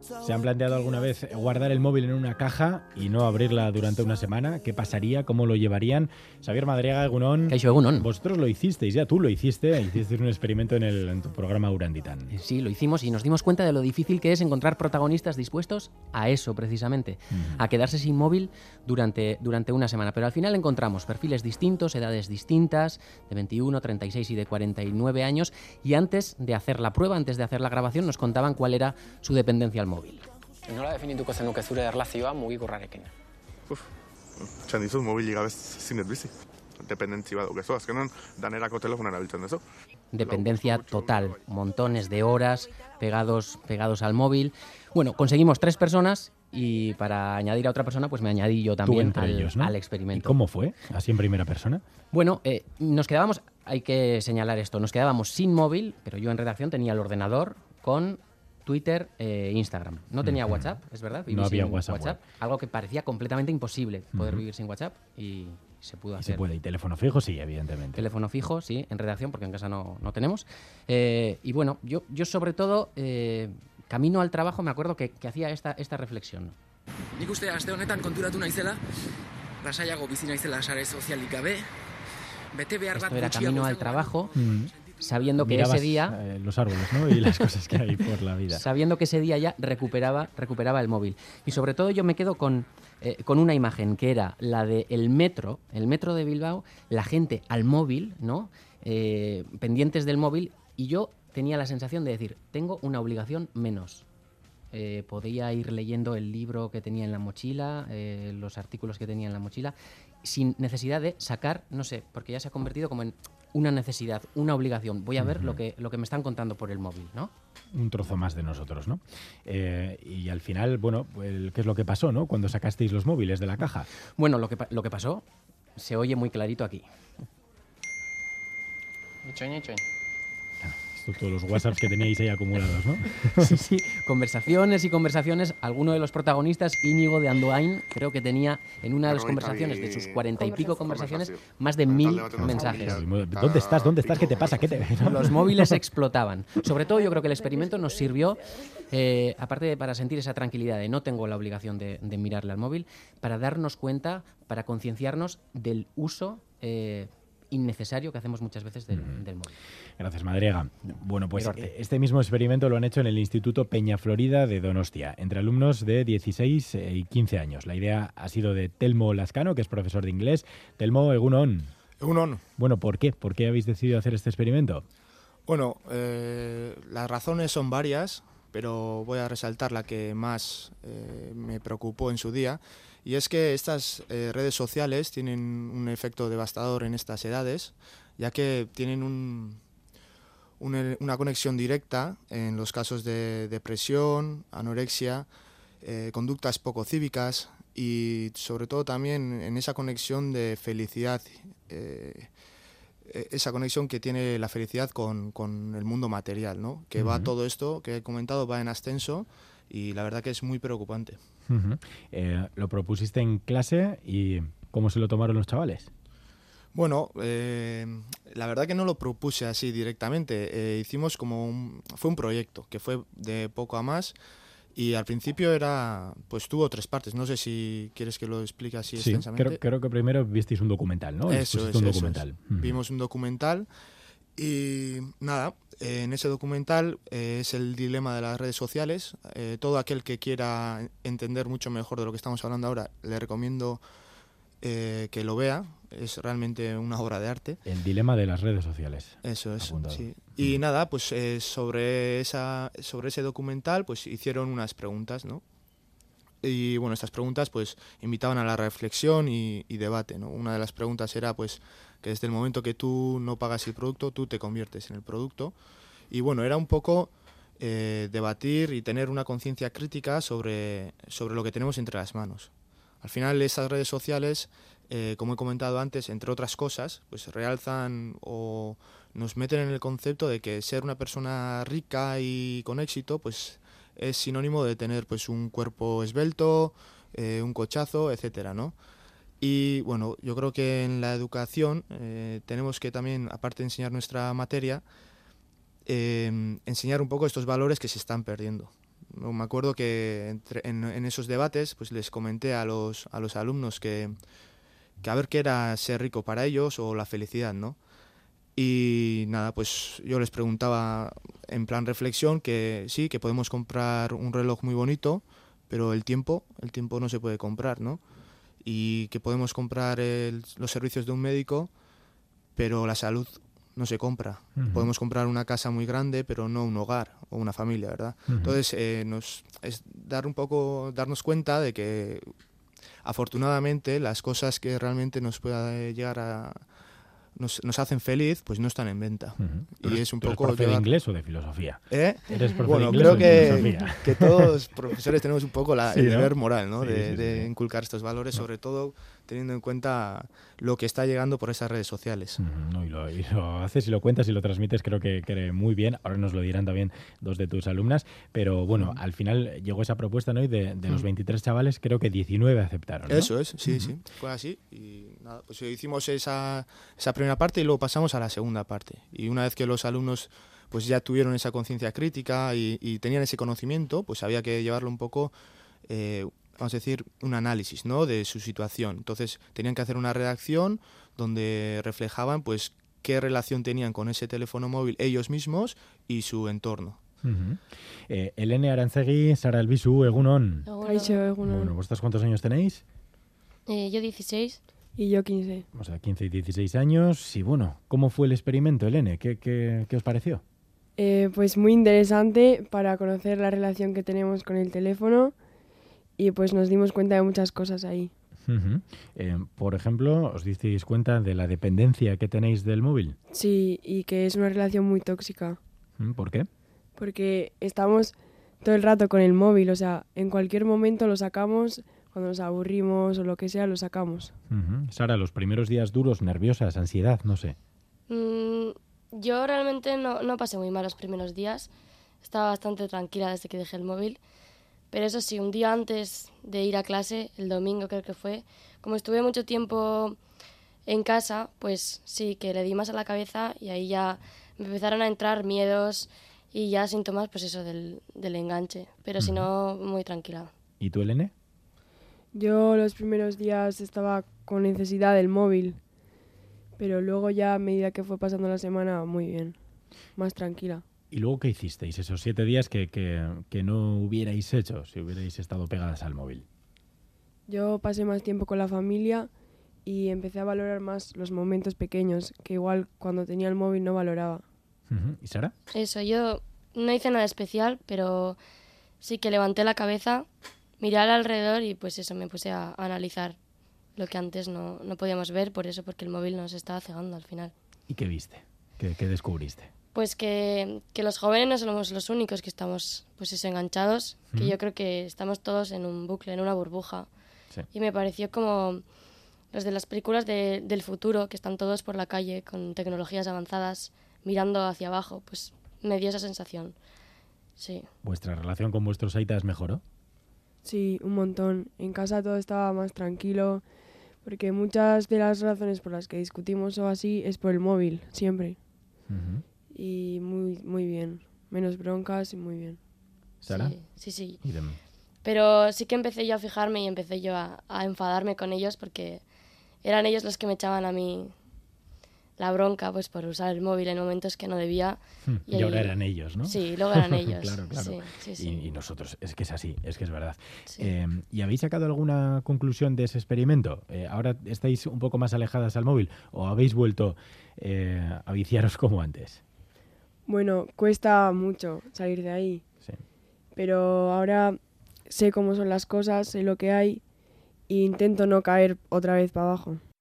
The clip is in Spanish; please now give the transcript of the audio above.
¿Se han planteado alguna vez guardar el móvil en una caja y no abrirla durante una semana? ¿Qué pasaría? ¿Cómo lo llevarían? Xavier Madariaga, Egunon. Kaixo, Egunon. Vosotros lo hicisteis, ya tú lo hiciste un experimento en tu programa Uranditan. Sí, lo hicimos y nos dimos cuenta de lo difícil que es encontrar protagonistas dispuestos a eso precisamente, a quedarse sin móvil durante una semana. Pero al final encontramos perfiles distintos, edades distintas, de 21, 36 y de 49 años, y antes de hacer la prueba, antes de hacer la grabación, nos contaban cuál era su dependencia al móvil. Nola definituko zenuke zure erlazioa mugikorrarekin? Txan dizut, mobilik gabe zinet bizi. Dependentzi bat dukezu, azkenan danerako telefonan erabiltzen duzu. Dependencia total, montones de horas pegados al móvil. Bueno, conseguimos 3 personas y para añadir a otra persona, pues me añadí yo también al experimento. ¿Y cómo fue? ¿Así en primera persona? Bueno, nos quedábamos, hay que señalar esto, nos quedábamos sin móvil, pero yo en redacción tenía el ordenador con Twitter e Instagram. No tenía WhatsApp, es verdad. No había WhatsApp. Algo que parecía completamente imposible poder vivir sin WhatsApp y se pudo hacer. Se puede. ¿Y teléfono fijo? Sí, evidentemente. Teléfono fijo, sí, en redacción, porque en casa no tenemos. Y bueno, yo sobre todo, camino al trabajo, me acuerdo que hacía esta reflexión. Nik uste aste honetan konturatu naizela, lasaiago bizi naizela sare sozialik gabe, bete behar bat Esto era camino al trabajo, sabiendo que Mirabas ese día los árboles, ¿no? Y las cosas que hay por la vida. Sabiendo que ese día ya recuperaba el móvil. Y sobre todo yo me quedo con una imagen que era la del metro, el metro de Bilbao, la gente al móvil, ¿no? Pendientes del móvil, y yo tenía la sensación de decir, tengo una obligación menos. Podía ir leyendo el libro que tenía en la mochila, los artículos que tenía en la mochila, sin necesidad de sacar, no sé, porque ya se ha convertido como en una necesidad, una obligación. Voy a ver lo que me están contando por el móvil, ¿no? Un trozo más de nosotros, ¿no? Y al final, bueno, ¿qué es lo que pasó, no? Cuando sacasteis los móviles de la caja. Bueno, lo que pasó se oye muy clarito aquí. Itxoin. Todos los WhatsApps que teníais ahí acumulados, ¿no? Sí, conversaciones y conversaciones. Alguno de los protagonistas, Íñigo de Andoain, creo que tenía en una de las conversaciones, de sus 40 y pico conversaciones, más de 1000 mensajes. ¿Dónde estás? ¿Qué te pasa? Los móviles explotaban. Sobre todo yo creo que el experimento nos sirvió, aparte para sentir esa tranquilidad de no tengo la obligación de mirarle al móvil, para darnos cuenta, para concienciarnos del uso innecesario que hacemos muchas veces del móvil. Gracias, Madariaga. Bueno, pues este mismo experimento lo han hecho en el Instituto Peñaflorida de Donostia, entre alumnos de 16 y 15 años. La idea ha sido de Telmo Lascano, que es profesor de inglés. Telmo, Egunon. Egunon. Bueno, ¿por qué? ¿Por qué habéis decidido hacer este experimento? Bueno, las razones son varias, pero voy a resaltar la que más me preocupó en su día. Y es que estas redes sociales tienen un efecto devastador en estas edades, ya que tienen una conexión directa en los casos de depresión, anorexia, conductas poco cívicas y sobre todo también en esa conexión de felicidad, esa conexión que tiene la felicidad con el mundo material, ¿no? Que va todo esto que he comentado, va en ascenso y la verdad que es muy preocupante. Lo propusiste en clase y ¿cómo se lo tomaron los chavales? Bueno, la verdad que no lo propuse así directamente. Hicimos fue un proyecto que fue de poco a más y al principio tuvo 3 partes. No sé si quieres que lo explique así extensamente. Creo que primero visteis un documental, ¿no? Eso es. Vimos un documental y nada, en ese documental es el dilema de las redes sociales. Todo aquel que quiera entender mucho mejor de lo que estamos hablando ahora, le recomiendo que lo vea. Es realmente una obra de arte. El dilema de las redes sociales. Eso es, sí. Y nada, pues sobre ese documental pues hicieron unas preguntas, ¿no? Y bueno, estas preguntas pues invitaban a la reflexión y debate, ¿no? Una de las preguntas era pues que desde el momento que tú no pagas el producto, tú te conviertes en el producto. Y bueno, era un poco debatir y tener una conciencia crítica sobre lo que tenemos entre las manos. Al final, estas redes sociales, como he comentado antes, entre otras cosas, pues realzan o nos meten en el concepto de que ser una persona rica y con éxito, pues es sinónimo de tener pues un cuerpo esbelto, un cochazo, etcétera, ¿no? Y bueno, yo creo que en la educación tenemos que también, aparte de enseñar nuestra materia, enseñar un poco estos valores que se están perdiendo. ¿no? Me acuerdo que en esos debates pues les comenté a los alumnos que a ver qué era ser rico para ellos o la felicidad, ¿no? Y nada, pues yo les preguntaba en plan reflexión que sí, que podemos comprar un reloj muy bonito, pero el tiempo no se puede comprar, ¿no? Y que podemos comprar los servicios de un médico, pero la salud no se compra. Uh-huh. Podemos comprar una casa muy grande, pero no un hogar o una familia, ¿verdad? Uh-huh. Entonces, es darnos cuenta de que afortunadamente las cosas que realmente nos pueda llegar a nos hacen feliz, pues no están en venta. Uh-huh. Y es un ¿Pero poco ¿eres profe de inglés o de filosofía? ¿Eres profe de inglés creo o de filosofía? que todos los profesores tenemos un poco Sí, el ¿no? deber moral, ¿no? Sí, de sí. inculcar estos valores, No. sobre todo teniendo en cuenta lo que está llegando por esas redes sociales. No, y lo haces y lo cuentas y lo transmites, creo que muy bien. Ahora nos lo dirán también dos de tus alumnas, pero bueno, al final llegó esa propuesta, ¿no? Y de los 23 chavales, creo que 19 aceptaron, ¿no? Eso es, sí, sí, fue así. Y nada, pues hicimos esa primera parte y luego pasamos a la segunda parte. Y una vez que los alumnos pues ya tuvieron esa conciencia crítica y tenían ese conocimiento, pues había que llevarlo un poco, vamos a decir, un análisis, ¿no? De su situación. Entonces tenían que hacer una redacción donde reflejaban pues qué relación tenían con ese teléfono móvil ellos mismos y su entorno. Elene Aranzegui, Sara Albizu, Egunon. Egunon. ¿Vosotros cuántos años tenéis? Yo 16. Y yo 15. O sea, 15 y 16 años. Y bueno, ¿cómo fue el experimento, Elene? ¿Qué os pareció? Pues muy interesante para conocer la relación que tenemos con el teléfono y pues nos dimos cuenta de muchas cosas ahí. Por ejemplo, ¿os disteis cuenta de la dependencia que tenéis del móvil? Sí, y que es una relación muy tóxica. ¿Por qué? Porque estamos todo el rato con el móvil, o sea, en cualquier momento lo sacamos, cuando nos aburrimos o lo que sea, lo sacamos. Sara, los primeros días duros, nerviosas, ansiedad, no sé. Yo realmente no pasé muy mal los primeros días. Estaba bastante tranquila desde que dejé el móvil. Pero eso sí, un día antes de ir a clase, el domingo creo que fue, como estuve mucho tiempo en casa, pues sí, que le di más a la cabeza y ahí ya me empezaron a entrar miedos y ya síntomas, pues eso, del enganche. Pero si no, muy tranquila. ¿Y tú, Elene? Yo los primeros días estaba con necesidad del móvil, pero luego ya a medida que fue pasando la semana, muy bien, más tranquila. ¿Y luego qué hicisteis esos 7 días que no hubierais hecho si hubierais estado pegadas al móvil? Yo pasé más tiempo con la familia y empecé a valorar más los momentos pequeños, que igual cuando tenía el móvil no valoraba. ¿Y Sara? Eso, yo no hice nada especial, pero sí que levanté la cabeza, miré alrededor y pues eso, me puse a analizar lo que antes no podíamos ver, por eso, porque el móvil nos estaba cegando al final. ¿Y qué viste? ¿Qué descubriste? Pues que los jóvenes no somos los únicos que estamos pues eso, enganchados, que yo creo que estamos todos en un bucle, en una burbuja. Sí. Y me pareció como los de las películas del futuro, que están todos por la calle con tecnologías avanzadas, mirando hacia abajo, pues me dio esa sensación. Sí. ¿Vuestra relación con vuestros aitas mejoró? Sí, un montón. En casa todo estaba más tranquilo, porque muchas de las razones por las que discutimos o así es por el móvil, siempre. Y muy bien. Menos broncas y muy bien. ¿Sara? Sí. Idem. Pero sí que empecé yo a fijarme y empecé yo a enfadarme con ellos porque eran ellos los que me echaban a mí la bronca pues por usar el móvil en momentos que no debía. Y ahora eran ellos, ¿no? Sí, luego eran ellos. Claro. Sí. Y nosotros, es que es así, es que es verdad. Sí. ¿Y habéis sacado alguna conclusión de ese experimento? ¿Ahora estáis un poco más alejadas al móvil o habéis vuelto a viciaros como antes? Bueno, cuesta mucho salir de ahí. Sí. Pero ahora sé cómo son las cosas, sé lo que hay e intento no caer otra vez para abajo.